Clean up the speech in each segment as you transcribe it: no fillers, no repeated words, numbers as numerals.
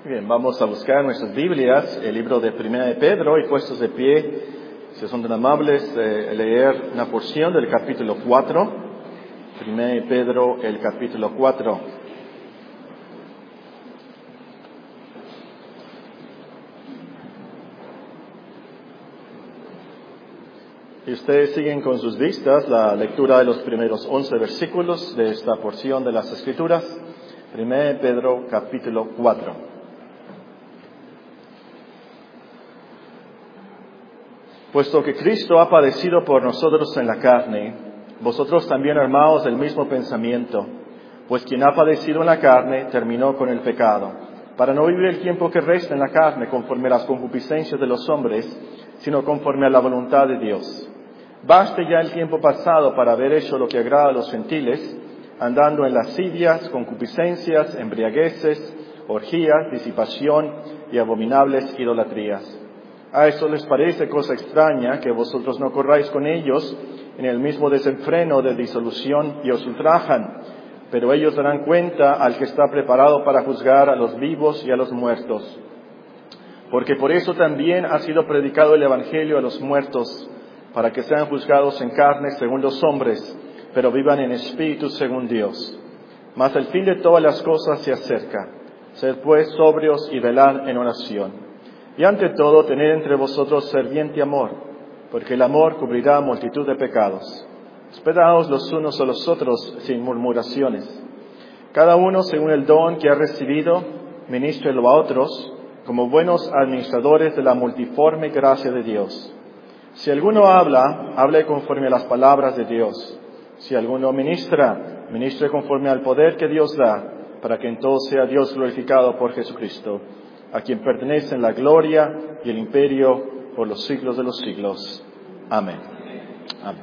Bien, vamos a buscar en nuestras Biblias el libro de Primera de Pedro y puestos de pie, si son tan amables, leer una porción del capítulo 4. Primera de Pedro, el capítulo 4. Y ustedes siguen con sus vistas la lectura de los primeros 11 versículos de esta porción de las Escrituras. Primera de Pedro, capítulo 4. Puesto que Cristo ha padecido por nosotros en la carne, vosotros también armaos del mismo pensamiento, pues quien ha padecido en la carne terminó con el pecado, para no vivir el tiempo que resta en la carne conforme a las concupiscencias de los hombres, sino conforme a la voluntad de Dios. Baste ya el tiempo pasado para haber hecho lo que agrada a los gentiles, andando en lascivias, concupiscencias, embriagueces, orgías, disipación y abominables idolatrías. A eso les parece cosa extraña que vosotros no corráis con ellos en el mismo desenfreno de disolución y os ultrajan, pero ellos darán cuenta al que está preparado para juzgar a los vivos y a los muertos. Porque por eso también ha sido predicado el Evangelio a los muertos, para que sean juzgados en carne según los hombres, pero vivan en espíritu según Dios. Mas el fin de todas las cosas se acerca. Sed pues sobrios y velad en oración. Y ante todo, tened entre vosotros ferviente amor, porque el amor cubrirá multitud de pecados. Hospedaos los unos a los otros sin murmuraciones. Cada uno según el don que ha recibido, ministrelo a otros, como buenos administradores de la multiforme gracia de Dios. Si alguno habla, hable conforme a las palabras de Dios. Si alguno ministra, ministre conforme al poder que Dios da, para que en todo sea Dios glorificado por Jesucristo, a quien pertenecen la gloria y el imperio por los siglos de los siglos. Amén. Amén.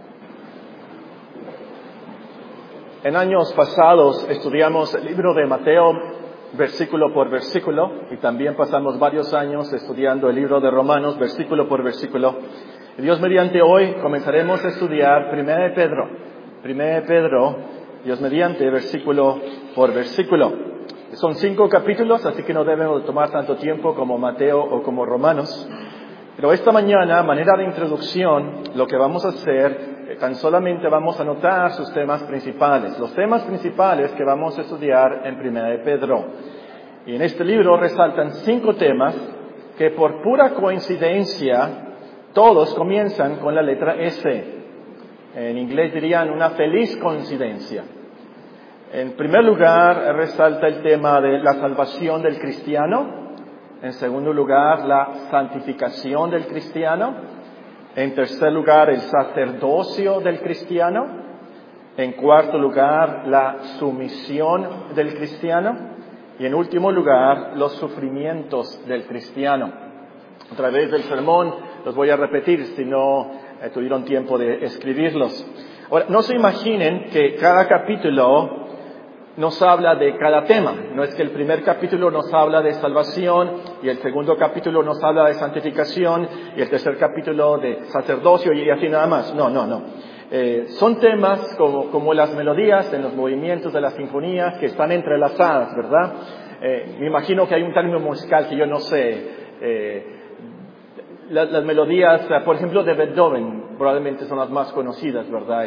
En años pasados estudiamos el libro de Mateo versículo por versículo y también pasamos varios años estudiando el libro de Romanos versículo por versículo. Y Dios mediante hoy comenzaremos a estudiar Primera de Pedro. Primera de Pedro, Dios mediante, versículo por versículo. Son 5 capítulos, así que no debemos tomar tanto tiempo como Mateo o como Romanos. Pero esta mañana, a manera de introducción, lo que vamos a hacer, tan solamente vamos a anotar sus temas principales. Los temas principales que vamos a estudiar en Primera de Pedro. Y en este libro resaltan 5 temas que por pura coincidencia, todos comienzan con la letra S. En inglés dirían una feliz coincidencia. En primer lugar, resalta el tema de la salvación del cristiano. En segundo lugar, la santificación del cristiano. En tercer lugar, el sacerdocio del cristiano. En cuarto lugar, la sumisión del cristiano. Y en último lugar, los sufrimientos del cristiano. A través del sermón los voy a repetir si no tuvieron tiempo de escribirlos. Ahora, no se imaginen que cada capítulo nos habla de cada tema. No es que el primer capítulo nos habla de salvación y el segundo capítulo nos habla de santificación y el tercer capítulo de sacerdocio y así nada más. No. Son temas como las melodías en los movimientos de la sinfonía que están entrelazadas, ¿verdad? Me imagino que hay un término musical que yo no sé. Las melodías, por ejemplo, de Beethoven, probablemente son las más conocidas, ¿verdad?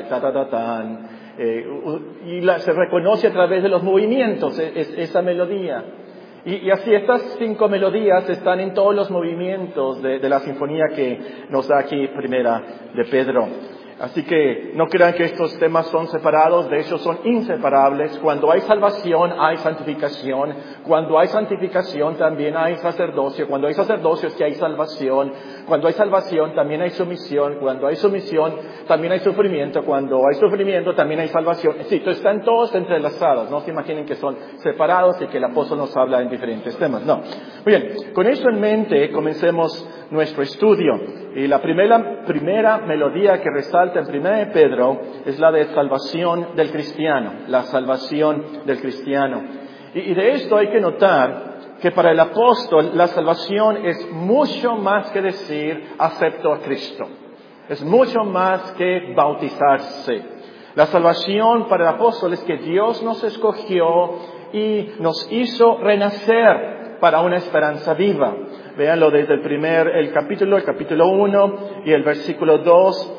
Se reconoce a través de los movimientos esa melodía. Y así estas 5 melodías están en todos los movimientos de la sinfonía que nos da aquí Primera de Pedro. Así que no crean que estos temas son separados, de hecho son inseparables. Cuando hay salvación hay santificación, cuando hay santificación también hay sacerdocio, cuando hay sacerdocio es que hay salvación, cuando hay salvación también hay sumisión, cuando hay sumisión también hay sufrimiento, cuando hay sufrimiento también hay salvación. Sí, están todos entrelazados, no se imaginen que son separados y que el apóstol nos habla en diferentes temas, no. Muy bien, con eso en mente comencemos nuestro estudio. Y la primera melodía que resalta en Primera de Pedro es la de salvación del cristiano, la salvación del cristiano. Y de esto hay que notar que para el apóstol la salvación es mucho más que decir acepto a Cristo. Es mucho más que bautizarse. La salvación para el apóstol es que Dios nos escogió y nos hizo renacer para una esperanza viva. Véanlo desde el capítulo 1 y el versículo 2.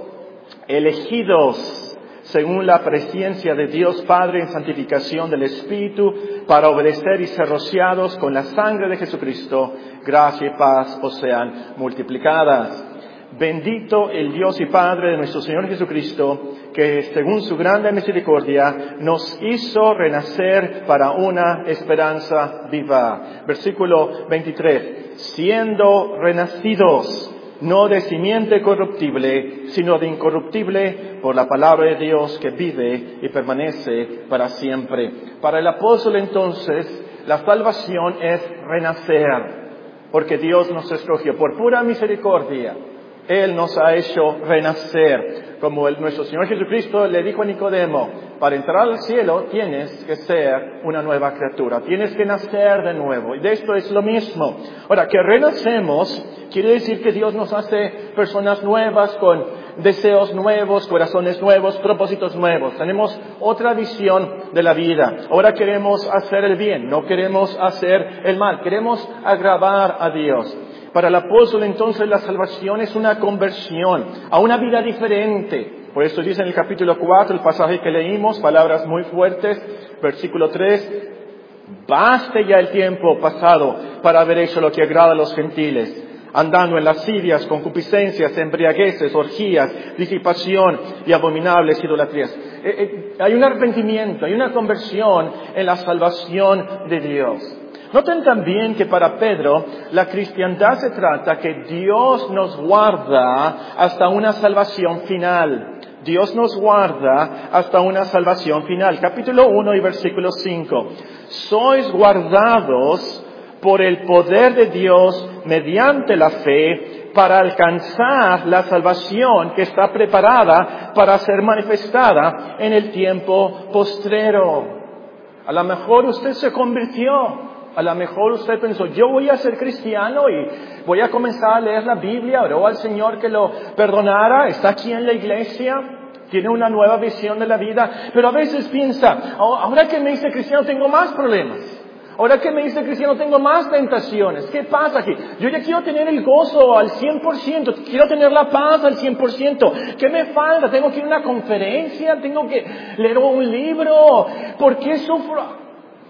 Elegidos según la presciencia de Dios Padre en santificación del Espíritu, para obedecer y ser rociados con la sangre de Jesucristo, gracia y paz os sean multiplicadas. Bendito el Dios y Padre de nuestro Señor Jesucristo, que según su grande misericordia nos hizo renacer para una esperanza viva. Versículo 23. Siendo renacidos, no de simiente corruptible, sino de incorruptible, por la palabra de Dios que vive y permanece para siempre. Para el apóstol entonces, la salvación es renacer, porque Dios nos escogió por pura misericordia. Él nos ha hecho renacer, como nuestro Señor Jesucristo le dijo a Nicodemo: para entrar al cielo tienes que ser una nueva criatura, tienes que nacer de nuevo. Y de esto es lo mismo. Ahora, que renacemos quiere decir que Dios nos hace personas nuevas, con deseos nuevos, corazones nuevos, propósitos nuevos. Tenemos otra visión de la vida. Ahora queremos hacer el bien, no queremos hacer el mal, queremos agradar a Dios. Para el apóstol entonces la salvación es una conversión a una vida diferente. Por eso dice en el capítulo 4, el pasaje que leímos, palabras muy fuertes, versículo 3, baste ya el tiempo pasado para haber hecho lo que agrada a los gentiles, andando en lascivias, concupiscencias, embriagueces, orgías, disipación y abominables idolatrías. Hay un arrepentimiento, hay una conversión en la salvación de Dios. Noten también que para Pedro la cristiandad se trata que Dios nos guarda hasta una salvación final. Dios nos guarda hasta una salvación final. Capítulo 1 y versículo 5. Sois guardados por el poder de Dios mediante la fe para alcanzar la salvación que está preparada para ser manifestada en el tiempo postrero. A lo mejor usted se convirtió. A lo mejor usted pensó, yo voy a ser cristiano y voy a comenzar a leer la Biblia, oró al Señor que lo perdonara, está aquí en la iglesia, tiene una nueva visión de la vida, pero a veces piensa, ahora que me hice cristiano tengo más problemas, ahora que me hice cristiano tengo más tentaciones, ¿qué pasa aquí? Yo ya quiero tener el gozo al 100%, quiero tener la paz al 100%, ¿qué me falta? ¿Tengo que ir a una conferencia? ¿Tengo que leer un libro? ¿Por qué sufro?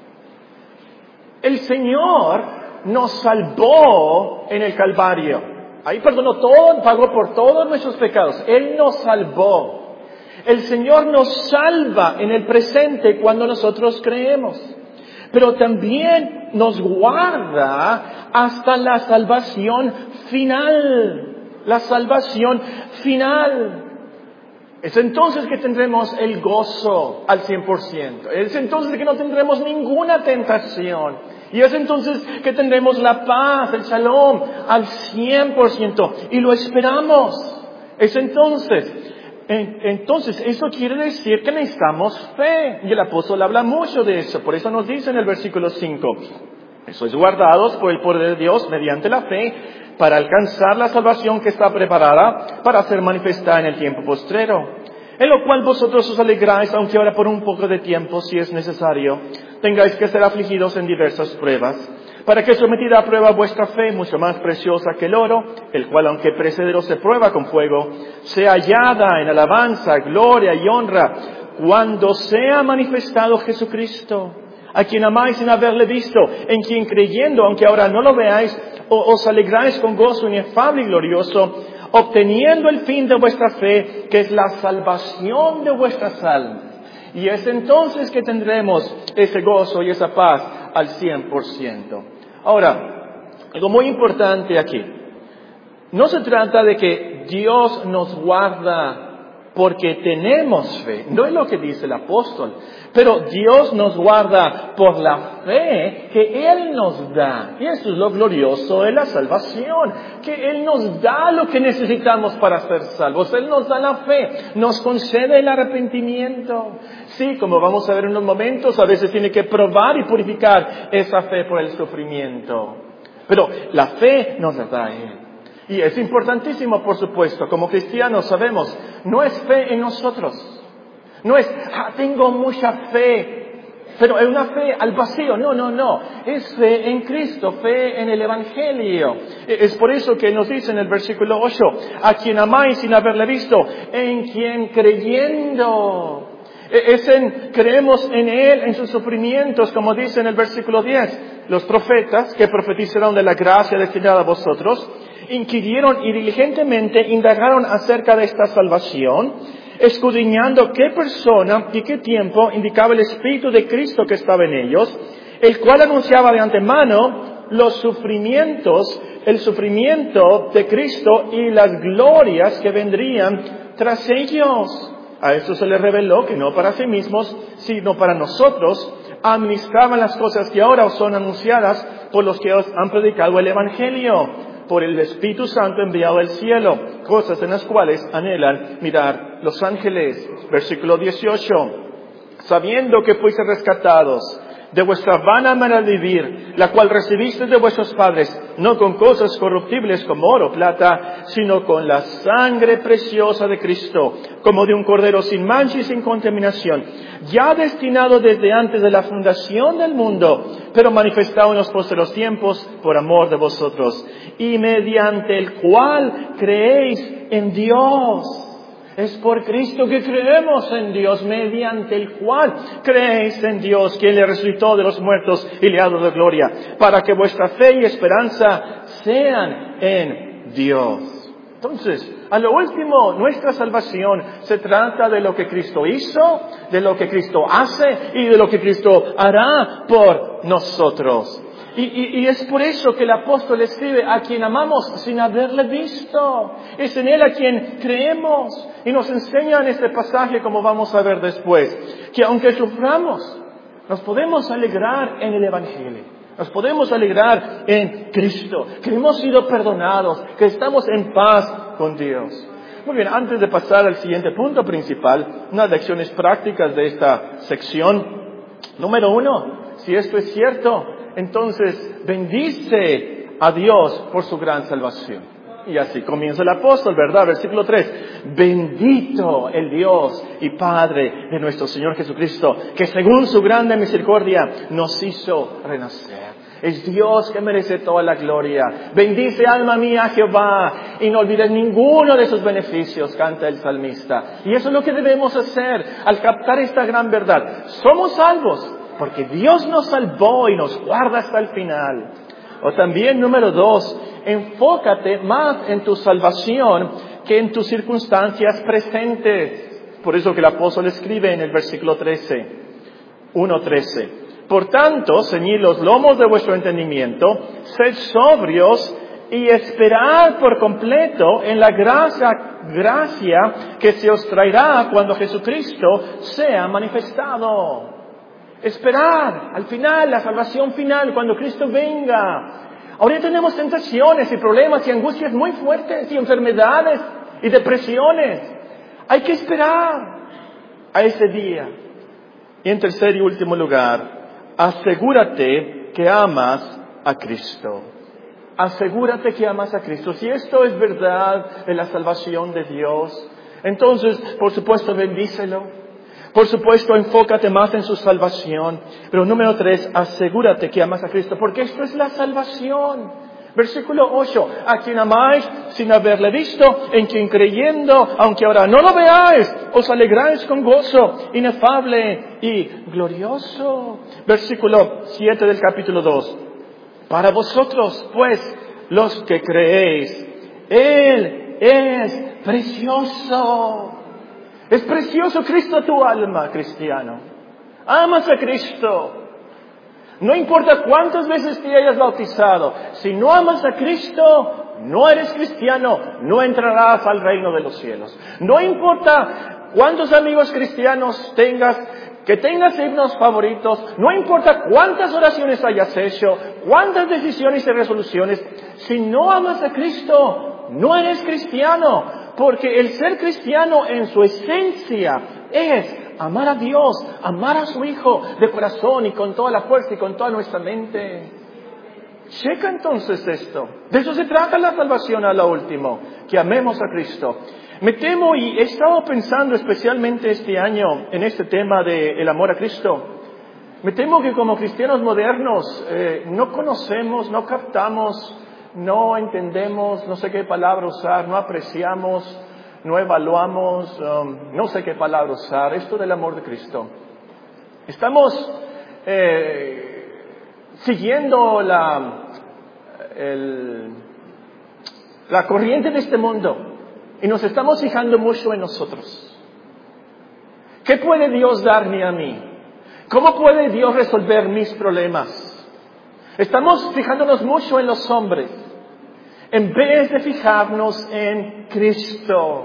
El Señor nos salvó en el Calvario. Ahí perdonó todo, pagó por todos nuestros pecados. Él nos salvó. El Señor nos salva en el presente cuando nosotros creemos. Pero también nos guarda hasta la salvación final. La salvación final. Es entonces que tendremos el gozo al 100%. Es entonces que no tendremos ninguna tentación. Y es entonces que tendremos la paz, el shalom al 100%. Y lo esperamos. Es entonces. Entonces, eso quiere decir que necesitamos fe. Y el apóstol habla mucho de eso. Por eso nos dice en el versículo 5. Sois guardados por el poder de Dios mediante la fe para alcanzar la salvación que está preparada para ser manifestada en el tiempo postrero. En lo cual vosotros os alegráis, aunque ahora por un poco de tiempo, si es necesario, tengáis que ser afligidos en diversas pruebas, para que sometida a prueba vuestra fe, mucho más preciosa que el oro, el cual aunque perecedero se prueba con fuego, sea hallada en alabanza, gloria y honra, cuando sea manifestado Jesucristo, a quien amáis sin haberle visto, en quien creyendo, aunque ahora no lo veáis, os alegráis con gozo inefable y glorioso, obteniendo el fin de vuestra fe, que es la salvación de vuestras almas. Y es entonces que tendremos ese gozo y esa paz al 100%. Ahora, algo muy importante aquí. No se trata de que Dios nos guarda porque tenemos fe. No es lo que dice el apóstol. Pero Dios nos guarda por la fe que Él nos da. Y eso es lo glorioso de la salvación. Que Él nos da lo que necesitamos para ser salvos. Él nos da la fe. Nos concede el arrepentimiento. Sí, como vamos a ver en unos momentos, a veces tiene que probar y purificar esa fe por el sufrimiento. Pero la fe nos la da Él. Y es importantísimo, por supuesto, como cristianos sabemos, no es fe en nosotros. No es, tengo mucha fe. Pero es una fe al vacío. No. Es fe en Cristo, fe en el Evangelio. Es por eso que nos dice en el versículo 8, a quien amáis sin haberle visto, en quien creyendo. Creemos en Él, en sus sufrimientos, como dice en el versículo 10. Los profetas que profetizaron de la gracia destinada a vosotros, inquirieron y diligentemente indagaron acerca de esta salvación, escudriñando qué persona y qué tiempo indicaba el Espíritu de Cristo que estaba en ellos, el cual anunciaba de antemano los sufrimientos, el sufrimiento de Cristo y las glorias que vendrían tras ellos. A esto se les reveló que no para sí mismos, sino para nosotros, administraban las cosas que ahora os son anunciadas por los que os han predicado el Evangelio, por el Espíritu Santo enviado del cielo, cosas en las cuales anhelan mirar los ángeles. Versículo 18, sabiendo que fuisteis rescatados de vuestra vana manera de vivir, la cual recibisteis de vuestros padres, no con cosas corruptibles como oro o plata, sino con la sangre preciosa de Cristo, como de un cordero sin mancha y sin contaminación, ya destinado desde antes de la fundación del mundo, pero manifestado en los postreros tiempos por amor de vosotros, y mediante el cual creéis en Dios. Es por Cristo que creemos en Dios, mediante el cual creéis en Dios, quien le resucitó de los muertos y le ha dado gloria, para que vuestra fe y esperanza sean en Dios. Entonces, a lo último, nuestra salvación se trata de lo que Cristo hizo, de lo que Cristo hace y de lo que Cristo hará por nosotros. Y es por eso que el apóstol escribe, a quien amamos sin haberle visto. Es en Él a quien creemos. Y nos enseña en este pasaje, como vamos a ver después, que aunque suframos, nos podemos alegrar en el Evangelio. Nos podemos alegrar en Cristo, que hemos sido perdonados, que estamos en paz con Dios. Muy bien, antes de pasar al siguiente punto principal, unas lecciones prácticas de esta sección. Número 1, si esto es cierto, entonces bendice a Dios por su gran salvación. Y así comienza el apóstol, ¿verdad? Versículo 3. Bendito el Dios y Padre de nuestro Señor Jesucristo, que según su grande misericordia nos hizo renacer. Es Dios que merece toda la gloria. Bendice alma mía a Jehová y no olvides ninguno de sus beneficios, canta el salmista. Y eso es lo que debemos hacer al captar esta gran verdad. Somos salvos porque Dios nos salvó y nos guarda hasta el final. O también, número 2, enfócate más en tu salvación que en tus circunstancias presentes. Por eso que el apóstol escribe en el versículo 1:13. Por tanto, ceñid los lomos de vuestro entendimiento, sed sobrios y esperad por completo en la gracia que se os traerá cuando Jesucristo sea manifestado. Esperar al final, la salvación final, cuando Cristo venga. Ahora tenemos tentaciones y problemas y angustias muy fuertes y enfermedades y depresiones. Hay que esperar a ese día. Y en tercer y último lugar, asegúrate que amas a Cristo. Asegúrate que amas a Cristo. Si esto es verdad de la salvación de Dios, entonces, por supuesto, bendícelo. Por supuesto, enfócate más en su salvación. Pero número 3, asegúrate que amas a Cristo, porque esto es la salvación. Versículo 8, a quien amáis sin haberle visto, en quien creyendo, aunque ahora no lo veáis, os alegráis con gozo inefable y glorioso. Versículo 7 del capítulo 2, para vosotros, pues, los que creéis, Él es precioso. Es precioso Cristo a tu alma, cristiano. Amas a Cristo. No importa cuántas veces te hayas bautizado. Si no amas a Cristo, no eres cristiano. No entrarás al reino de los cielos. No importa cuántos amigos cristianos tengas, que tengas himnos favoritos. No importa cuántas oraciones hayas hecho, cuántas decisiones y resoluciones. Si no amas a Cristo, no eres cristiano. Porque el ser cristiano en su esencia es amar a Dios, amar a su Hijo de corazón y con toda la fuerza y con toda nuestra mente. Checa entonces esto. De eso se trata la salvación a lo último, que amemos a Cristo. Me temo y he estado pensando especialmente este año en este tema del amor a Cristo. Me temo que como cristianos modernos no conocemos, no captamos, no entendemos, no sé qué palabra usar, no apreciamos, no evaluamos, no sé qué palabra usar, esto del amor de Cristo. Estamos siguiendo la corriente de este mundo y nos estamos fijando mucho en nosotros. ¿Qué puede Dios darme a mí? ¿Cómo puede Dios resolver mis problemas? Estamos fijándonos mucho en los hombres, en vez de fijarnos en Cristo.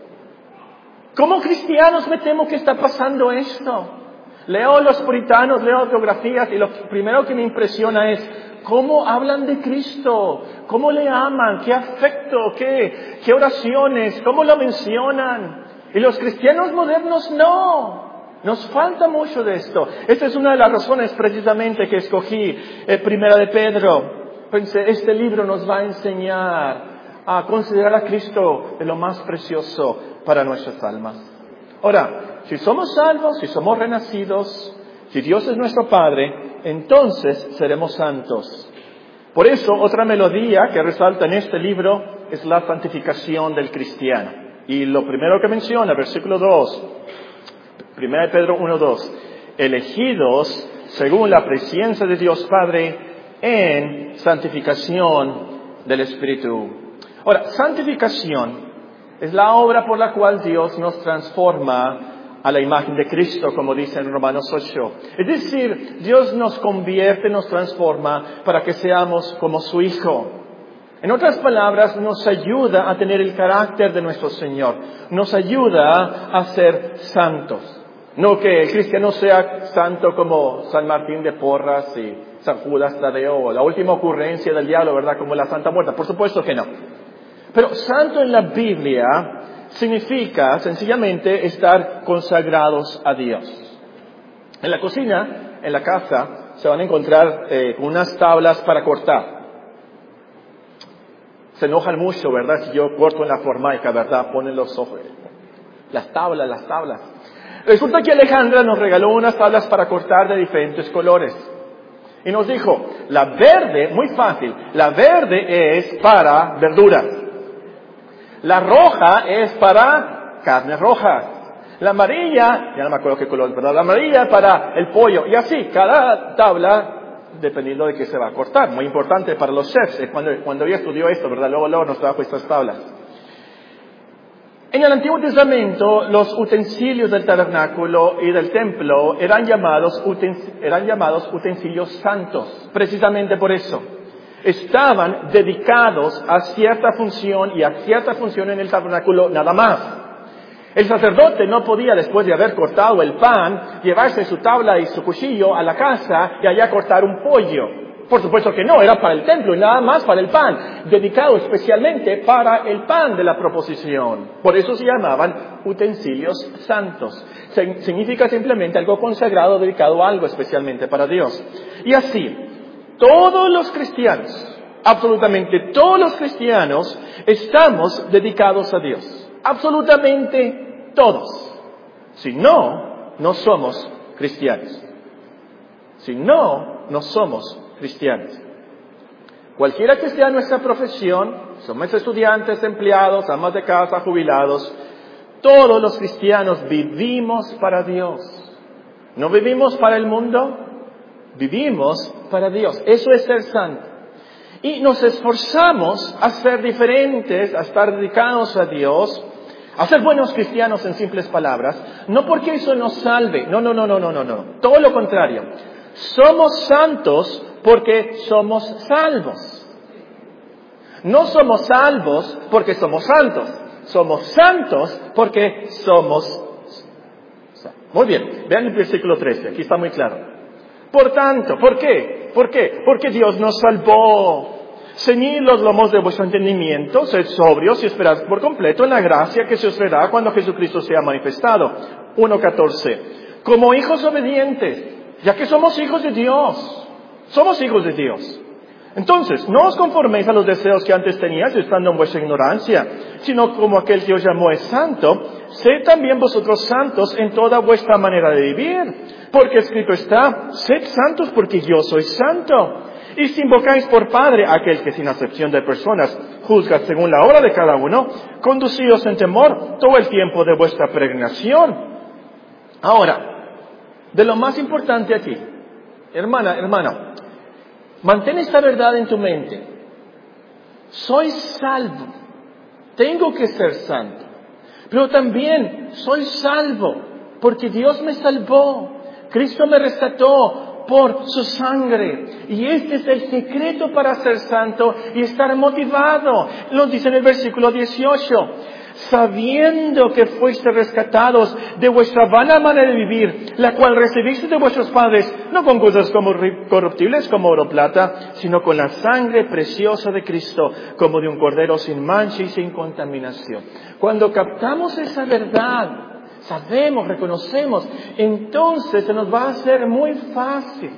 Como cristianos me temo que está pasando esto. Leo los puritanos, leo biografías y lo primero que me impresiona es cómo hablan de Cristo, cómo le aman, qué afecto, qué oraciones, cómo lo mencionan. Y los cristianos modernos no. Nos falta mucho de esto. Esta es una de las razones precisamente que escogí Primera de Pedro. Pensé, este libro nos va a enseñar a considerar a Cristo de lo más precioso para nuestras almas. Ahora, si somos salvos, si somos renacidos, si Dios es nuestro Padre, entonces seremos santos. Por eso, otra melodía que resalta en este libro es la santificación del cristiano. Y lo primero que menciona, versículo 2, 1 Pedro 1:2, elegidos según la presencia de Dios Padre en santificación del Espíritu. Ahora, santificación es la obra por la cual Dios nos transforma a la imagen de Cristo, como dice en Romanos 8. Es decir, Dios nos convierte, nos transforma para que seamos como su Hijo. En otras palabras, nos ayuda a tener el carácter de nuestro Señor. Nos ayuda a ser santos. No que el cristiano sea santo como San Martín de Porras y San Judas Tadeo, o la última ocurrencia del diablo, ¿verdad? Como la Santa Muerte. Por supuesto que no. Pero santo en la Biblia significa sencillamente estar consagrados a Dios. En la cocina, en la casa, se van a encontrar con unas tablas para cortar. Se enojan mucho, ¿verdad? Si yo corto en la formaica, ¿verdad? Ponen los ojos. Las tablas. Resulta que Alejandra nos regaló unas tablas para cortar de diferentes colores. Y nos dijo, la verde, muy fácil, la verde es para verduras. La roja es para carnes rojas. La amarilla, ya no me acuerdo qué color, pero la amarilla para el pollo. Y así, cada tabla, dependiendo de qué se va a cortar. Muy importante para los chefs. Cuando yo estudió esto, ¿verdad? Luego nos trajo estas tablas. En el Antiguo Testamento, los utensilios del tabernáculo y del templo eran llamados utensilios santos. Precisamente por eso. Estaban dedicados a cierta función y a cierta función en el tabernáculo nada más. El sacerdote no podía, después de haber cortado el pan, llevarse su tabla y su cuchillo a la casa y allá cortar un pollo. Por supuesto que no, era para el templo y nada más para el pan, dedicado especialmente para el pan de la proposición. Por eso se llamaban utensilios santos. Significa simplemente algo consagrado, dedicado a algo especialmente para Dios. Y así, todos los cristianos, absolutamente todos los cristianos, estamos dedicados a Dios. Absolutamente todos. Si no, no somos cristianos. Si no, no somos cristianos. Cualquiera que sea nuestra profesión, somos estudiantes, empleados, amas de casa, jubilados, todos los cristianos vivimos para Dios. No vivimos para el mundo, vivimos para Dios. Eso es ser santo. Y nos esforzamos a ser diferentes, a estar dedicados a Dios, a ser buenos cristianos en simples palabras, no porque eso nos salve, no. Todo lo contrario. Somos santos porque somos salvos. No somos salvos porque somos santos. Somos santos porque somos santos. Muy bien, vean el versículo 13, aquí está muy claro. Por tanto, ¿por qué? Porque Dios nos salvó. Ceñid los lomos de vuestro entendimiento, sed sobrios y esperad por completo en la gracia que se os dará cuando Jesucristo sea manifestado. 1:14. Como hijos obedientes, ya que somos hijos de Dios. Somos hijos de Dios. Entonces, no os conforméis a los deseos que antes teníais estando en vuestra ignorancia, sino como aquel que os llamó es santo, sed también vosotros santos en toda vuestra manera de vivir. Porque escrito está, sed santos porque yo soy santo. Y si invocáis por Padre a aquel que sin acepción de personas juzga según la obra de cada uno, conducíos en temor todo el tiempo de vuestra peregrinación. Ahora, de lo más importante aquí, hermano, mantén esta verdad en tu mente. Soy salvo. Tengo que ser santo. Pero también soy salvo porque Dios me salvó. Cristo me rescató por su sangre. Y este es el secreto para ser santo y estar motivado. Lo dice en el versículo 18. Sabiendo que fuiste rescatados de vuestra vana manera de vivir, la cual recibiste de vuestros padres, no con cosas como corruptibles como oro o plata, sino con la sangre preciosa de Cristo, como de un cordero sin mancha y sin contaminación. Cuando captamos esa verdad, sabemos, reconocemos, entonces se nos va a hacer muy fácil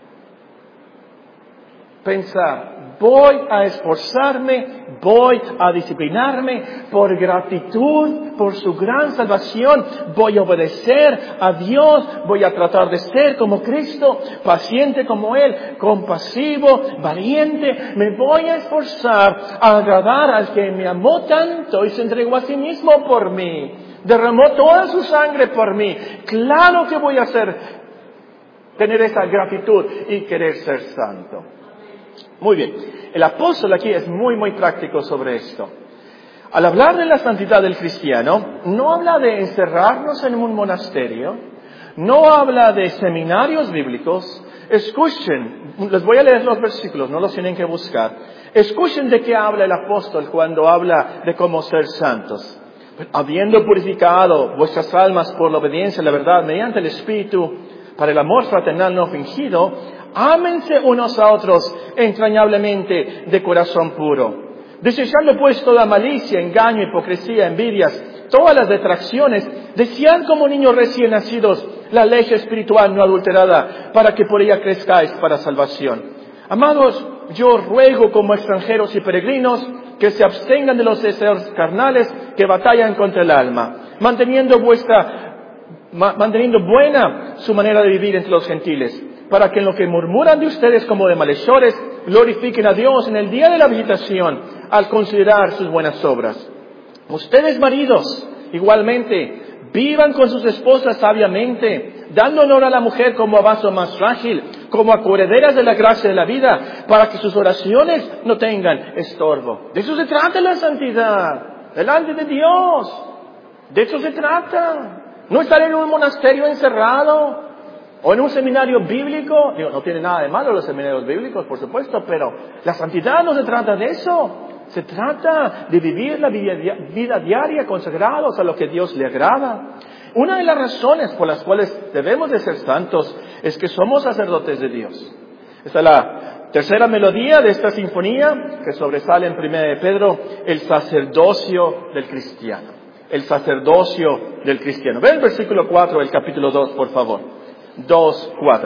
pensar, voy a esforzarme, voy a disciplinarme por gratitud, por su gran salvación, voy a obedecer a Dios, voy a tratar de ser como Cristo, paciente como Él, compasivo, valiente, me voy a esforzar a agradar al que me amó tanto y se entregó a sí mismo por mí, derramó toda su sangre por mí. Claro que voy a tener esa gratitud y querer ser santo. Muy bien, el apóstol aquí es muy práctico sobre esto. Al hablar de la santidad del cristiano, no habla de encerrarnos en un monasterio, no habla de seminarios bíblicos. Escuchen, les voy a leer los versículos, no los tienen que buscar. Escuchen de qué habla el apóstol cuando habla de cómo ser santos. Habiendo purificado vuestras almas por la obediencia a la verdad mediante el Espíritu, para el amor fraternal no fingido, ámense unos a otros entrañablemente de corazón puro. Desechando pues toda malicia, engaño, hipocresía, envidias, todas las detracciones, desead como niños recién nacidos la leche espiritual no adulterada, para que por ella crezcáis para salvación. Amados, yo ruego como extranjeros y peregrinos que se abstengan de los deseos carnales que batallan contra el alma, manteniendo buena su manera de vivir entre los gentiles, para que en lo que murmuran de ustedes como de malhechores, glorifiquen a Dios en el día de la visitación, al considerar sus buenas obras. Ustedes, maridos, igualmente, vivan con sus esposas sabiamente, dando honor a la mujer como a vaso más frágil, como a coherederas de la gracia de la vida, para que sus oraciones no tengan estorbo. De eso se trata la santidad, delante de Dios. De eso se trata. No estar en un monasterio encerrado o en un seminario bíblico. Digo, no tiene nada de malo los seminarios bíblicos, por supuesto, pero la santidad no se trata de eso. Se trata de vivir la vida diaria consagrados a lo que Dios le agrada. Una de las razones por las cuales debemos de ser santos es que somos sacerdotes de Dios. Esta es la tercera melodía de esta sinfonía que sobresale en 1 de Pedro, el sacerdocio del cristiano. El sacerdocio del cristiano. Ve el versículo 4 del capítulo 2, por favor. 2:4.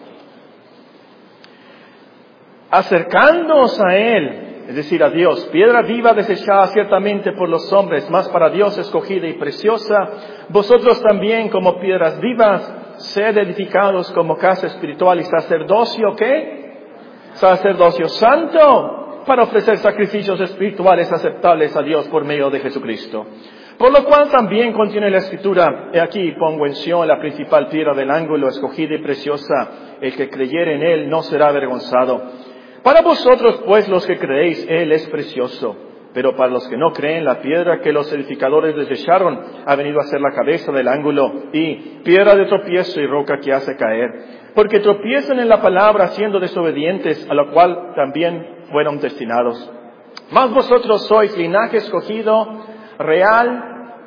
Acercándoos a Él, es decir, a Dios, piedra viva desechada ciertamente por los hombres, mas para Dios escogida y preciosa, vosotros también como piedras vivas, sed edificados como casa espiritual y sacerdocio, ¿qué? Sacerdocio santo, para ofrecer sacrificios espirituales aceptables a Dios por medio de Jesucristo. Por lo cual también contiene la Escritura, he aquí pongo en Sión la principal piedra del ángulo, escogida y preciosa, el que creyere en Él no será avergonzado. Para vosotros, pues, los que creéis, Él es precioso. Pero para los que no creen, la piedra que los edificadores desecharon ha venido a ser la cabeza del ángulo y piedra de tropiezo y roca que hace caer. Porque tropiezan en la palabra siendo desobedientes, a lo cual también fueron destinados. Mas vosotros sois linaje escogido, real,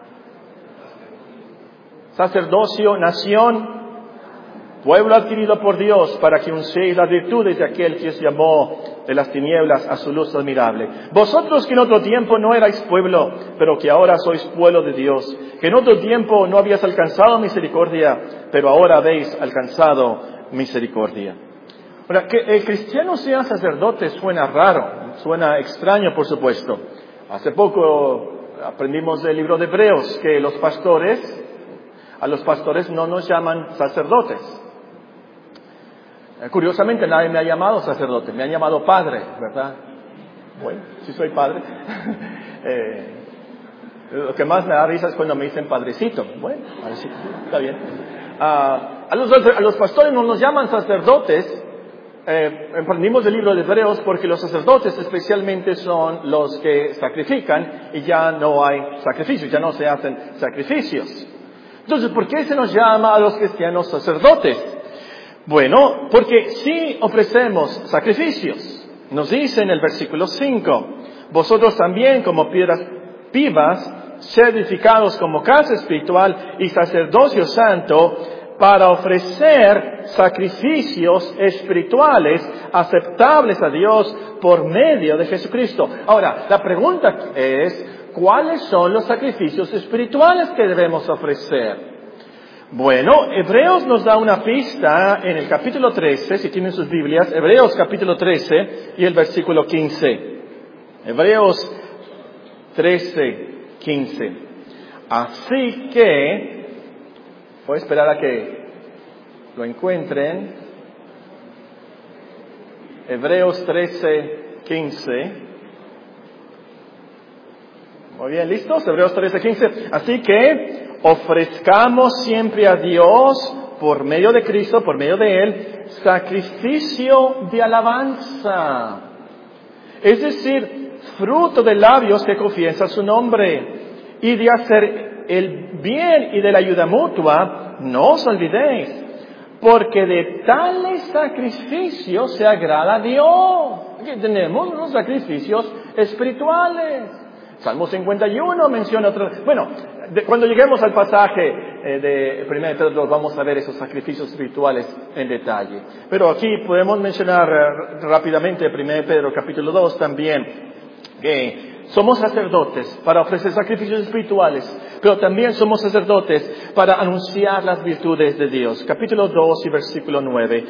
sacerdocio, nación, pueblo adquirido por Dios, para que anunciéis las virtudes de aquel que os llamó de las tinieblas a su luz admirable. Vosotros que en otro tiempo no erais pueblo, pero que ahora sois pueblo de Dios, que en otro tiempo no habías alcanzado misericordia, pero ahora habéis alcanzado misericordia. Ahora, que el cristiano sea sacerdote suena raro, suena extraño, por supuesto. Hace poco aprendimos del libro de Hebreos que a los pastores no nos llaman sacerdotes. Curiosamente, nadie me ha llamado sacerdote, me han llamado padre, ¿verdad? Bueno, sí soy padre. Lo que más me da risa es cuando me dicen padrecito. Bueno, padrecito, está bien. A los pastores no nos llaman sacerdotes. Aprendimos del libro de Hebreos porque los sacerdotes especialmente son los que sacrifican y ya no hay sacrificios, ya no se hacen sacrificios. Entonces, ¿por qué se nos llama a los cristianos sacerdotes? Bueno, porque sí ofrecemos sacrificios. Nos dice en el versículo 5, vosotros también como piedras vivas, sed edificados como casa espiritual y sacerdocio santo, para ofrecer sacrificios espirituales aceptables a Dios por medio de Jesucristo. Ahora, la pregunta es, ¿cuáles son los sacrificios espirituales que debemos ofrecer? Bueno, Hebreos nos da una pista en el capítulo 13, si tienen sus Biblias, Hebreos capítulo 13 y el versículo 15. Hebreos 13, 15. Así que, voy a esperar a que lo encuentren. Hebreos 13, 15. Muy bien, ¿listos? Hebreos 13, 15. Así que ofrezcamos siempre a Dios, por medio de Cristo, por medio de Él, sacrificio de alabanza. Es decir, fruto de labios que confiesa su nombre. Y de hacer el bien y de la ayuda mutua, no os olvidéis, porque de tales sacrificios se agrada a Dios. Aquí tenemos unos sacrificios espirituales. Salmo 51 menciona otro. Bueno, cuando lleguemos al pasaje de 1 Pedro vamos a ver esos sacrificios espirituales en detalle. Pero aquí podemos mencionar rápidamente 1 Pedro capítulo 2 también, que somos sacerdotes para ofrecer sacrificios espirituales, pero también somos sacerdotes para anunciar las virtudes de Dios. Capítulo 2 y versículo 9.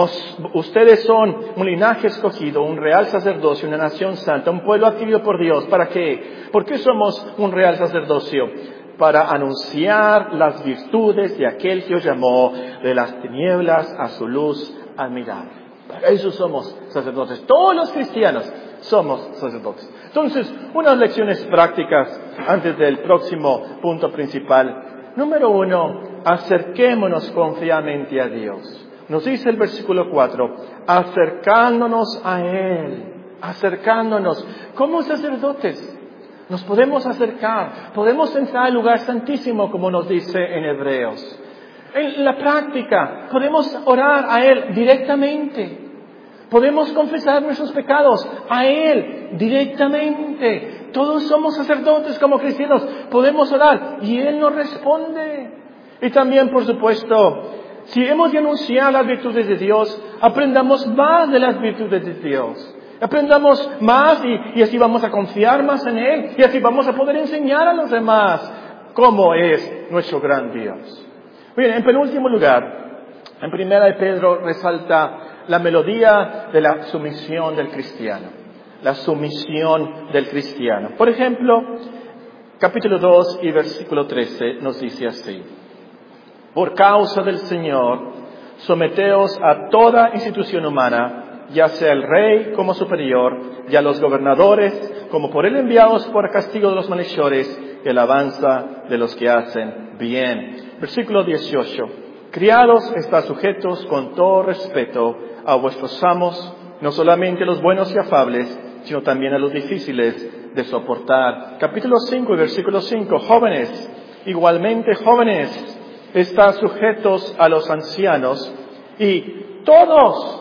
Ustedes son un linaje escogido, un real sacerdocio, una nación santa, un pueblo adquirido por Dios. ¿Para qué? ¿Por qué somos un real sacerdocio? Para anunciar las virtudes de aquel que os llamó de las tinieblas a su luz admirable. Para eso somos sacerdotes. Todos los cristianos somos sacerdotes. Entonces, unas lecciones prácticas antes del próximo punto principal. Número 1, acerquémonos confiadamente a Dios. Nos dice el versículo 4, acercándonos a Él, acercándonos. Como sacerdotes nos podemos acercar, podemos entrar al lugar santísimo como nos dice en Hebreos. En la práctica, podemos orar a Él directamente. Podemos confesar nuestros pecados a Él directamente. Todos somos sacerdotes como cristianos. Podemos orar y Él nos responde. Y también, por supuesto, si hemos de anunciar las virtudes de Dios, aprendamos más de las virtudes de Dios. Aprendamos más y así vamos a confiar más en Él. Y así vamos a poder enseñar a los demás cómo es nuestro gran Dios. Bien, en penúltimo lugar, en 1 Pedro resalta la melodía de la sumisión del cristiano. La sumisión del cristiano. Por ejemplo, capítulo 2 y versículo 13 nos dice así. Por causa del Señor, someteos a toda institución humana, ya sea el rey como superior, y a los gobernadores como por él enviados por castigo de los malhechores y alabanza de los que hacen bien. Versículo 18. Criados, estad sujetos con todo respeto a vuestros amos, no solamente a los buenos y afables, sino también a los difíciles de soportar. Capítulo 5 y versículo 5. Jóvenes, igualmente jóvenes, estad sujetos a los ancianos y todos,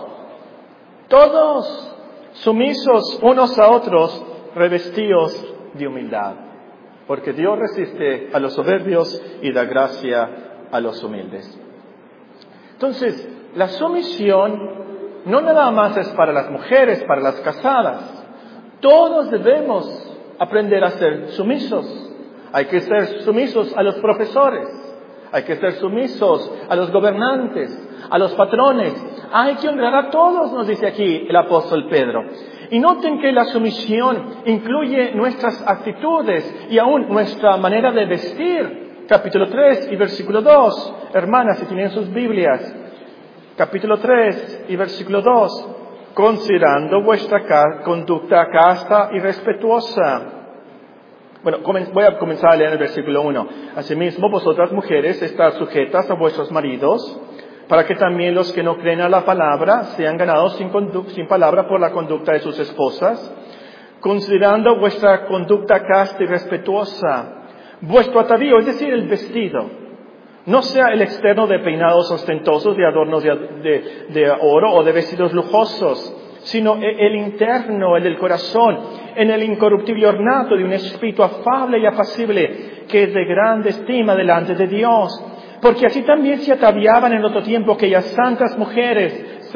sumisos unos a otros, revestidos de humildad. Porque Dios resiste a los soberbios y da gracia a los humildes. Entonces, la sumisión no nada más es para las mujeres, para las casadas. Todos debemos aprender a ser sumisos. Hay que ser sumisos a los profesores. Hay que ser sumisos a los gobernantes, a los patrones, Hay que honrar a todos, nos dice aquí el apóstol Pedro. Y noten que la sumisión incluye nuestras actitudes y aún nuestra manera de vestir. Capítulo 3 y versículo 2. Hermanas, si tienen sus Biblias. Capítulo 3 y versículo 2. Considerando vuestra conducta casta y respetuosa. Bueno, voy a comenzar a leer el versículo 1. Asimismo, vosotras mujeres, estad sujetas a vuestros maridos, para que también los que no creen a la palabra sean ganados sin palabra por la conducta de sus esposas, considerando vuestra conducta casta y respetuosa, vuestro atavío, es decir, el vestido, no sea el externo de peinados ostentosos, de adornos de oro o de vestidos lujosos, sino el interno, el del corazón, en el incorruptible ornato de un espíritu afable y apacible, que es de grande estima delante de Dios. Porque así también se ataviaban en otro tiempo aquellas santas mujeres,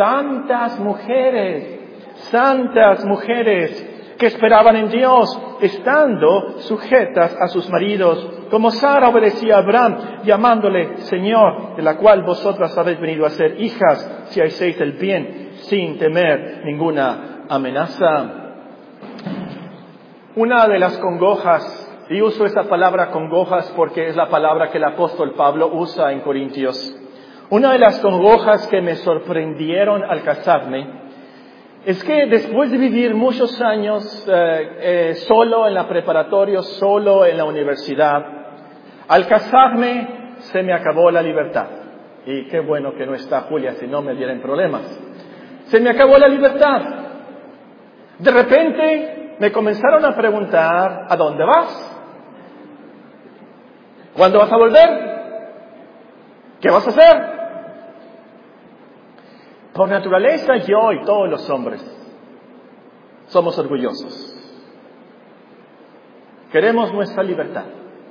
que esperaban en Dios, estando sujetas a sus maridos, como Sara obedecía a Abraham, llamándole Señor, de la cual vosotras habéis venido a ser hijas, si hacéis el bien, sin temer ninguna amenaza. Una de las congojas, y uso esa palabra congojas porque es la palabra que el apóstol Pablo usa en Corintios. Una de las congojas que me sorprendieron al casarme es que después de vivir muchos años solo en la preparatoria, solo en la universidad, al casarme se me acabó la libertad. Y qué bueno que no está Julia, si no me dieran problemas. Se me acabó la libertad. De repente me comenzaron a preguntar, ¿a dónde vas? ¿Cuándo vas a volver? ¿Qué vas a hacer? Por naturaleza, yo y todos los hombres somos orgullosos. Queremos nuestra libertad.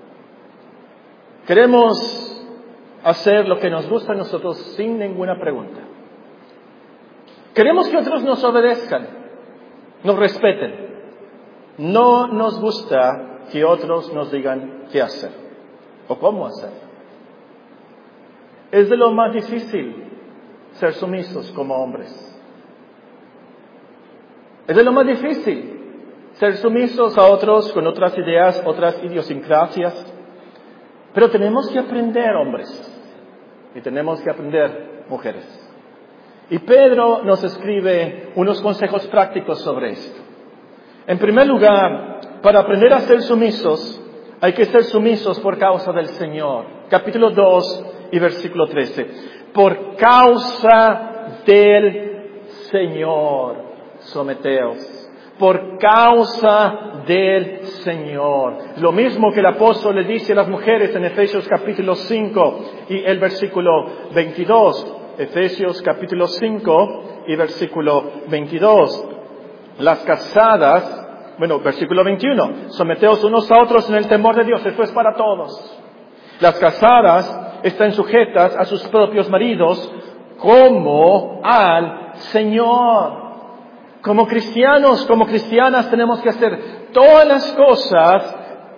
Queremos hacer lo que nos gusta a nosotros sin ninguna pregunta. Queremos que otros nos obedezcan, nos respeten. No nos gusta que otros nos digan qué hacer o cómo hacer. Es de lo más difícil ser sumisos como hombres. Es de lo más difícil ser sumisos a otros con otras ideas, otras idiosincrasias. Pero tenemos que aprender, hombres, y tenemos que aprender, mujeres. Y Pedro nos escribe unos consejos prácticos sobre esto. En primer lugar, para aprender a ser sumisos, hay que ser sumisos por causa del Señor. Capítulo 2 y versículo 13. Por causa del Señor, someteos. Por causa del Señor. Lo mismo que el apóstol le dice a las mujeres en Efesios capítulo 5 y el versículo 22. Efesios capítulo 5 y versículo 22. Las casadas, versículo 21. Someteos unos a otros en el temor de Dios. Esto es para todos. Las casadas están sujetas a sus propios maridos como al Señor. Como cristianos, como cristianas tenemos que hacer todas las cosas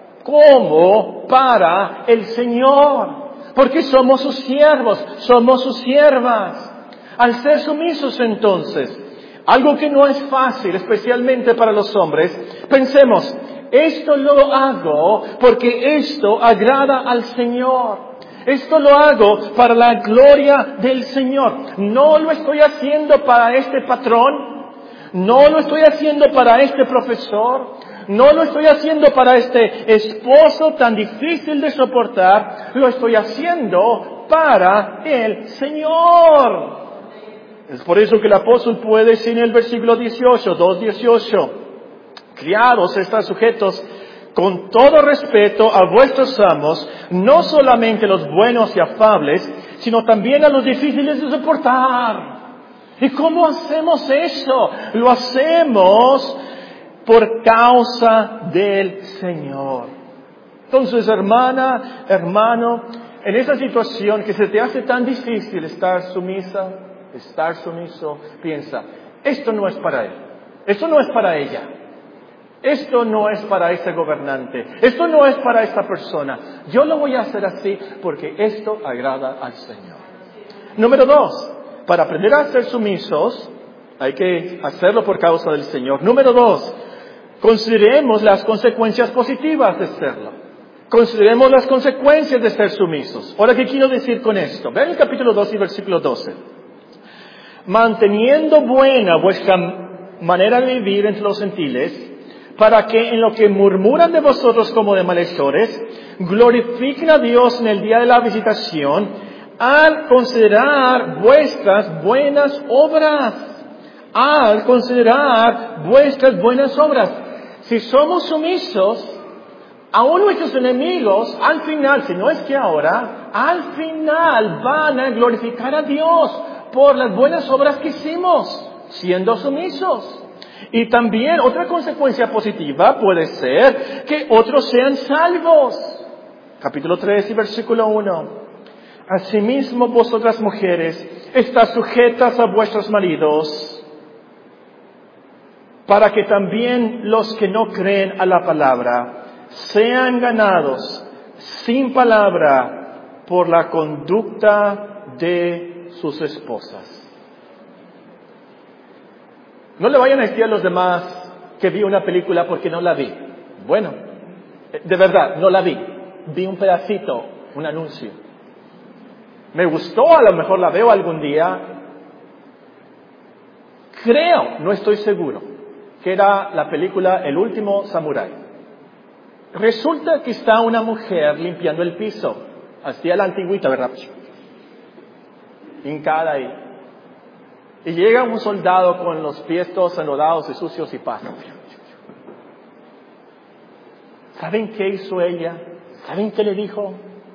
como para el Señor. Porque somos sus siervos, somos sus siervas. Al ser sumisos entonces, algo que no es fácil, especialmente para los hombres, pensemos, esto lo hago porque esto agrada al Señor. Esto lo hago para la gloria del Señor. No lo estoy haciendo para este patrón. No lo estoy haciendo para este profesor. No lo estoy haciendo para este esposo tan difícil de soportar. Lo estoy haciendo para el Señor. Es por eso que el apóstol puede decir en el versículo 18, 2:18, criados, estad sujetos con todo respeto a vuestros amos, no solamente los buenos y afables, sino también a los difíciles de soportar. ¿Y cómo hacemos eso? Lo hacemos por causa del Señor. Entonces, hermana, hermano, en esa situación que se te hace tan difícil estar sumisa, estar sumiso, piensa, esto no es para él, esto no es para ella, esto no es para ese gobernante, esto no es para esta persona. Yo lo voy a hacer así porque esto agrada al Señor. Número 2. para aprender a ser sumisos, hay que hacerlo por causa del Señor. Número 2, consideremos las consecuencias positivas de serlo. Consideremos las consecuencias de ser sumisos. Ahora, ¿qué quiero decir con esto? Vean el capítulo 2 y versículo 12. Manteniendo buena vuestra manera de vivir entre los gentiles, para que en lo que murmuran de vosotros como de malhechores, glorifiquen a Dios en el día de la visitación, al considerar vuestras buenas obras. Al considerar vuestras buenas obras. Si somos sumisos, aún nuestros enemigos, al final, si no es que ahora, al final van a glorificar a Dios por las buenas obras que hicimos, siendo sumisos. Y también otra consecuencia positiva puede ser que otros sean salvos. Capítulo 3 y versículo 1. Asimismo vosotras mujeres, estad sujetas a vuestros maridos, para que también los que no creen a la palabra sean ganados sin palabra por la conducta de sus esposas. No le vayan a decir a los demás que vi una película porque no la vi. Bueno, de verdad, no la vi. Vi un pedacito, un anuncio. Me gustó, a lo mejor la veo algún día. Creo, no estoy seguro, que era la película El último samurái. Resulta que está una mujer limpiando el piso, así a la antigüita, ¿verdad? Hincada ahí. Y llega un soldado con los pies todos anodados y sucios y pasa. ¿Saben qué hizo ella? ¿Saben qué le dijo?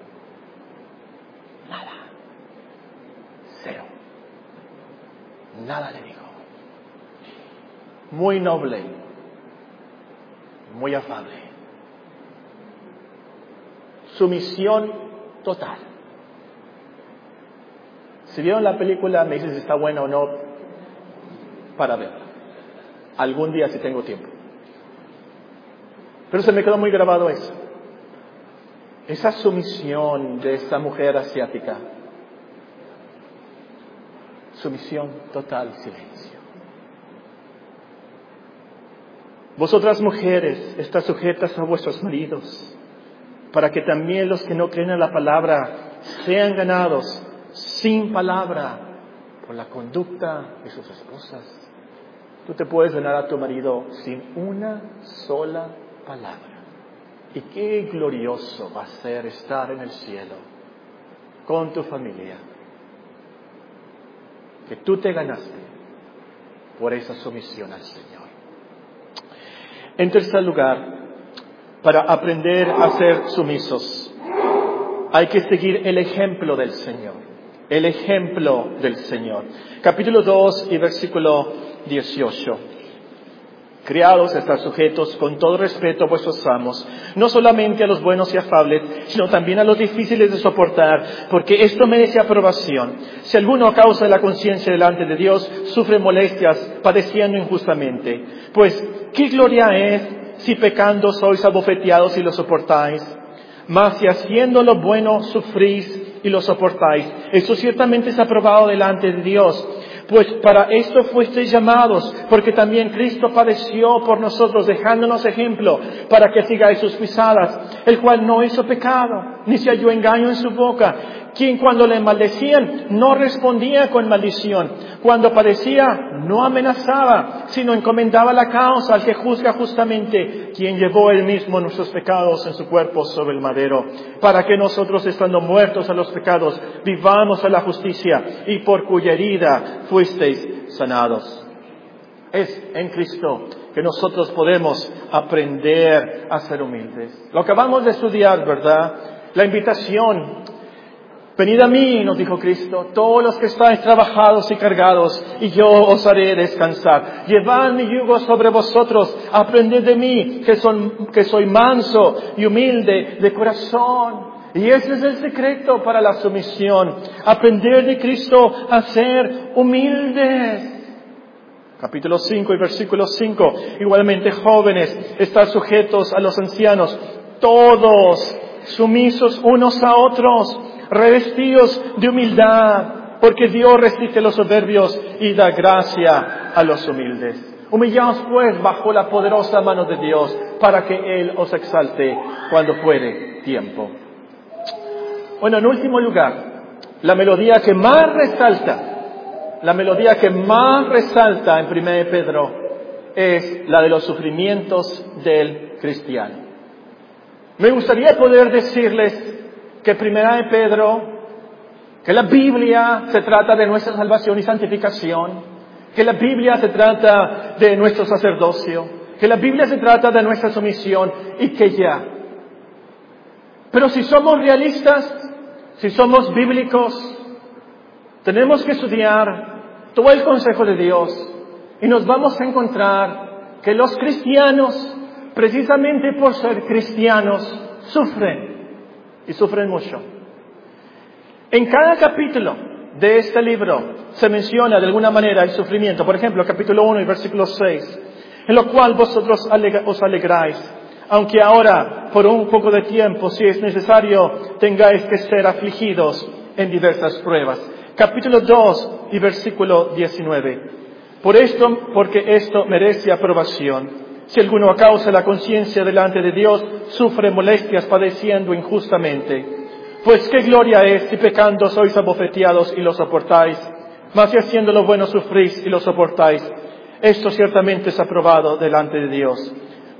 Nada. Cero. Nada le dijo. Muy noble. Muy afable. Sumisión total. Si vieron la película, me dicen si está buena o no, para verla. Algún día si tengo tiempo. Pero se me quedó muy grabado eso. Esa sumisión de esa mujer asiática. Sumisión total, silencio. Vosotras mujeres, estad sujetas a vuestros maridos, para que también los que no creen en la palabra sean ganados sin palabra por la conducta de sus esposas. Tú te puedes ganar a tu marido sin una sola palabra. Y qué glorioso va a ser estar en el cielo con tu familia, que tú te ganaste por esa sumisión al Señor. En tercer lugar, para aprender a ser sumisos, hay que seguir el ejemplo del Señor. El ejemplo del Señor. Capítulo 2 y versículo 18. Criados, estad sujetos con todo respeto a vuestros amos, no solamente a los buenos y afables, sino también a los difíciles de soportar, porque esto merece aprobación. Si alguno a causa de la conciencia delante de Dios sufre molestias, padeciendo injustamente, pues ¿qué gloria es si pecando sois abofeteados y lo soportáis? Mas si haciendo lo bueno sufrís y lo soportáis, eso ciertamente es aprobado delante de Dios. Pues para esto fuisteis llamados, porque también Cristo padeció por nosotros, dejándonos ejemplo, para que sigáis sus pisadas, el cual no hizo pecado, ni se halló engaño en su boca, quien cuando le maldecían no respondía con maldición, cuando padecía no amenazaba, sino encomendaba la causa al que juzga justamente, quien llevó él mismo nuestros pecados en su cuerpo sobre el madero, para que nosotros, estando muertos a los pecados, vivamos a la justicia, y por cuya herida fuisteis sanados. Es en Cristo que nosotros podemos aprender a ser humildes. Lo acabamos de estudiar, ¿verdad? La invitación. Venid a mí, nos dijo Cristo, todos los que estáis trabajados y cargados, y yo os haré descansar. Llevad mi yugo sobre vosotros, aprended de mí, que soy manso y humilde de corazón. Y ese es el secreto para la sumisión, aprender de Cristo a ser humildes. Capítulo 5 y versículo 5. Igualmente, jóvenes, estad sujetos a los ancianos, todos sumisos unos a otros, revestidos de humildad, porque Dios resiste a los soberbios y da gracia a los humildes. Humillaos pues bajo la poderosa mano de Dios, para que Él os exalte cuando fuere tiempo. Bueno, en último lugar, la melodía que más resalta en 1 Pedro es la de los sufrimientos del cristiano. Me gustaría poder decirles que 1 Pedro, que la Biblia se trata de nuestra salvación y santificación, que la Biblia se trata de nuestro sacerdocio, que la Biblia se trata de nuestra sumisión y que ya. Pero si somos realistas, si somos bíblicos, tenemos que estudiar todo el consejo de Dios y nos vamos a encontrar que los cristianos, precisamente por ser cristianos, sufren y sufren mucho. En cada capítulo de este libro se menciona de alguna manera el sufrimiento. Por ejemplo, capítulo 1 y versículo 6, en lo cual vosotros os alegráis, aunque ahora, por un poco de tiempo, si es necesario, tengáis que ser afligidos en diversas pruebas. Capítulo 2 y versículo 19. Porque esto merece aprobación. Si alguno a causa de la conciencia delante de Dios sufre molestias padeciendo injustamente, pues qué gloria es si pecando sois abofeteados y lo soportáis, mas si haciendo lo bueno sufrís y lo soportáis, esto ciertamente es aprobado delante de Dios.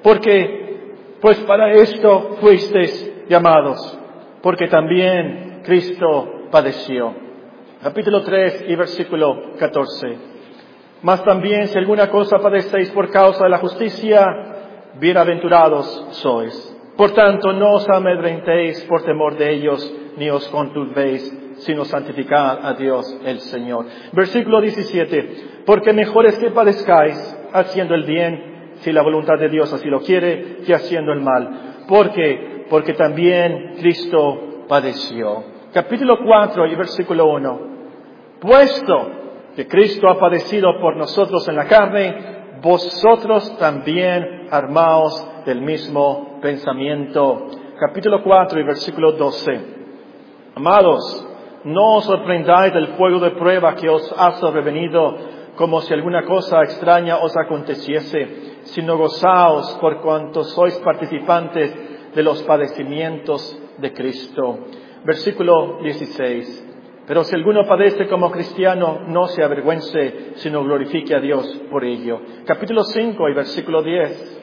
Pues para esto fuisteis llamados, porque también Cristo padeció. Capítulo 3 y versículo 14. Mas también si alguna cosa padecéis por causa de la justicia, bienaventurados sois. Por tanto, no os amedrentéis por temor de ellos, ni os conturbéis, sino santificad a Dios el Señor. Versículo 17. Porque mejor es que padezcáis haciendo el bien, si la voluntad de Dios así lo quiere, que haciendo el mal. Porque también Cristo padeció. Capítulo 4 y versículo 1. Puesto que Cristo ha padecido por nosotros en la carne, vosotros también armaos del mismo pensamiento. Capítulo 4 y versículo 12. Amados, no os sorprendáis del fuego de prueba que os ha sobrevenido, como si alguna cosa extraña os aconteciese, sino gozaos por cuanto sois participantes de los padecimientos de Cristo. Versículo 16. Pero si alguno padece como cristiano, no se avergüence, sino glorifique a Dios por ello. Capítulo 5 y versículo 10.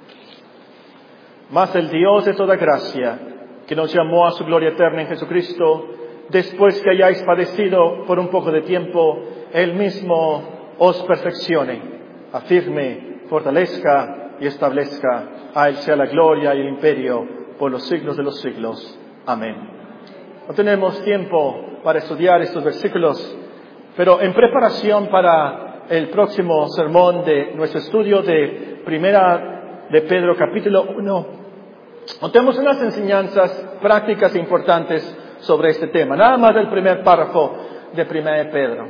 Mas el Dios de toda gracia, que nos llamó a su gloria eterna en Jesucristo, después que hayáis padecido por un poco de tiempo, Él mismo os perfeccione, afirme, fortalezca y establezca. A Él sea la gloria y el imperio por los siglos de los siglos. Amén. No tenemos tiempo para estudiar estos versículos, pero en preparación para el próximo sermón de nuestro estudio de Primera de Pedro capítulo 1, notemos unas enseñanzas prácticas e importantes sobre este tema. Nada más del primer párrafo de Primera de Pedro.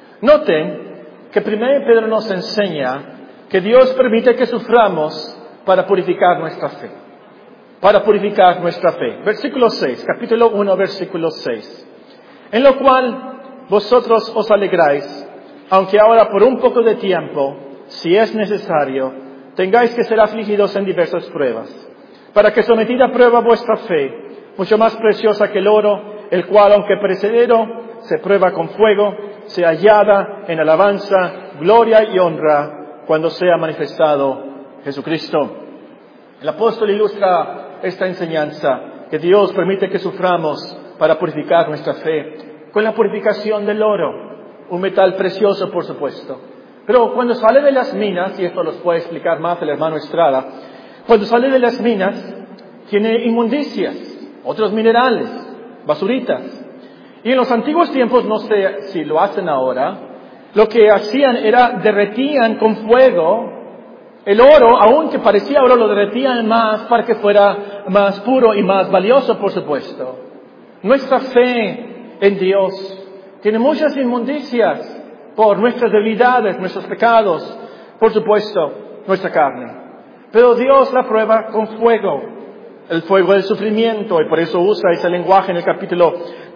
Noten que Primera de Pedro nos enseña que Dios permite que suframos para purificar nuestra fe. Para purificar nuestra fe. Versículo 6, capítulo 1, versículo 6. En lo cual vosotros os alegráis, aunque ahora por un poco de tiempo, si es necesario, tengáis que ser afligidos en diversas pruebas, para que sometida a prueba vuestra fe, mucho más preciosa que el oro, el cual aunque perecedero, se prueba con fuego, sea hallada en alabanza, gloria y honra, cuando sea manifestado Jesucristo. El apóstol ilustra esta enseñanza, que Dios permite que suframos para purificar nuestra fe, con la purificación del oro, un metal precioso por supuesto. Pero cuando sale de las minas, y esto los puede explicar más el hermano Estrada, cuando sale de las minas tiene inmundicias, otros minerales, basuritas. Y en los antiguos tiempos, no sé si lo hacen ahora, lo que hacían era derretían con fuego el oro, aunque parecía oro, lo derretían más para que fuera más puro y más valioso, por supuesto. Nuestra fe en Dios tiene muchas inmundicias por nuestras debilidades, nuestros pecados, por supuesto, nuestra carne. Pero Dios la prueba con fuego, el fuego del sufrimiento, y por eso usa ese lenguaje en el capítulo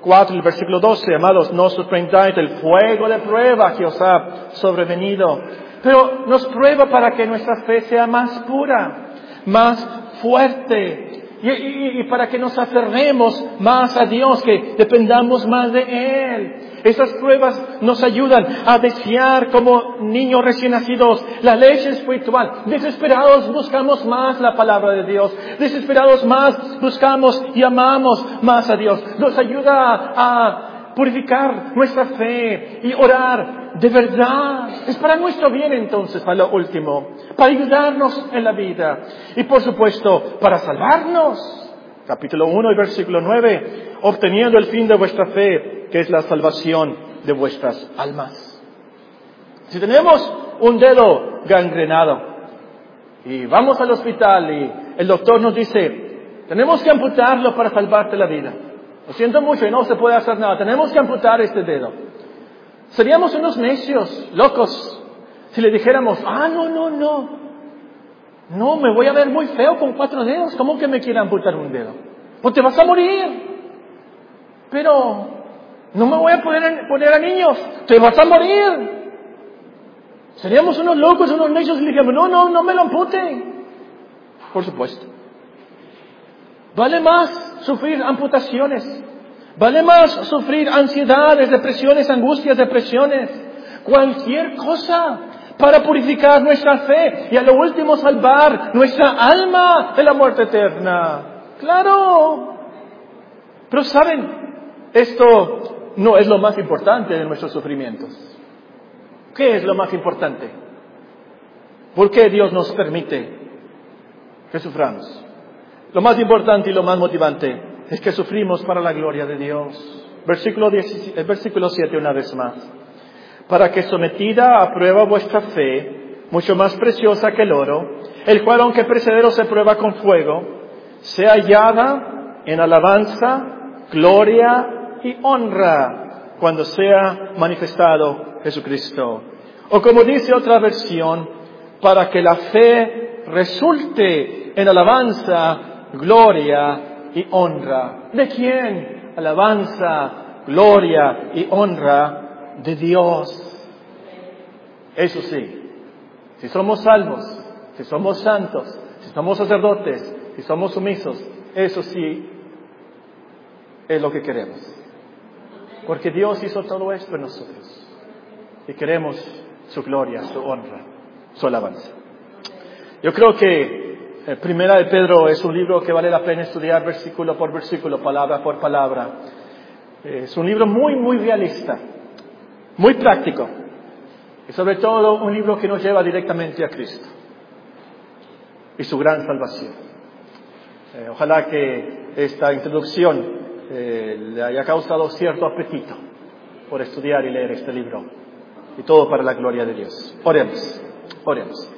4, el versículo 12, amados, no os sorprendáis del fuego de prueba que os ha sobrevenido, pero nos prueba para que nuestra fe sea más pura, más fuerte, y para que nos aferremos más a Dios, que dependamos más de Él. Esas pruebas nos ayudan a desear como niños recién nacidos la leche espiritual. Desesperados buscamos más la palabra de Dios. Desesperados más buscamos y amamos más a Dios. Nos ayuda a purificar nuestra fe y orar de verdad. Es para nuestro bien entonces, para lo último, para ayudarnos en la vida y por supuesto para salvarnos. Capítulo 1 y versículo 9, obteniendo el fin de vuestra fe, que es la salvación de vuestras almas. Si tenemos un dedo gangrenado y vamos al hospital y el doctor nos dice, tenemos que amputarlo para salvarte la vida. Lo siento mucho y no se puede hacer nada, tenemos que amputar este dedo. Seríamos unos necios, locos, si le dijéramos, no, me voy a ver muy feo con 4 dedos, ¿cómo que me quiere amputar un dedo? Pues te vas a morir. Pero no me voy a poner a niños, te vas a morir. Seríamos unos locos, unos necios, y le dijéramos, no me lo amputen. Por supuesto. Vale más sufrir amputaciones. Vale más sufrir ansiedades, depresiones, angustias, depresiones, cualquier cosa para purificar nuestra fe y a lo último salvar nuestra alma de la muerte eterna. ¡Claro! Pero ¿saben? Esto no es lo más importante de nuestros sufrimientos. ¿Qué es lo más importante? ¿Por qué Dios nos permite que suframos? Lo más importante y lo más motivante es que sufrimos para la gloria de Dios. Versículo 7 una vez más. Para que sometida a prueba vuestra fe, mucho más preciosa que el oro, el cual aunque perecedero se prueba con fuego, sea hallada en alabanza, gloria y honra cuando sea manifestado Jesucristo. O como dice otra versión, para que la fe resulte en alabanza, gloria y honra. ¿De quién? Alabanza, gloria y honra de Dios. Eso sí, si somos salvos, si somos santos, si somos sacerdotes, si somos sumisos, eso sí es lo que queremos. Porque Dios hizo todo esto en nosotros. Y queremos su gloria, su honra, su alabanza. Yo creo que Primera de Pedro es un libro que vale la pena estudiar versículo por versículo, palabra por palabra. Es un libro muy, muy realista, muy práctico. Y sobre todo un libro que nos lleva directamente a Cristo y su gran salvación. Ojalá que esta introducción le haya causado cierto apetito por estudiar y leer este libro. Y todo para la gloria de Dios. Oremos.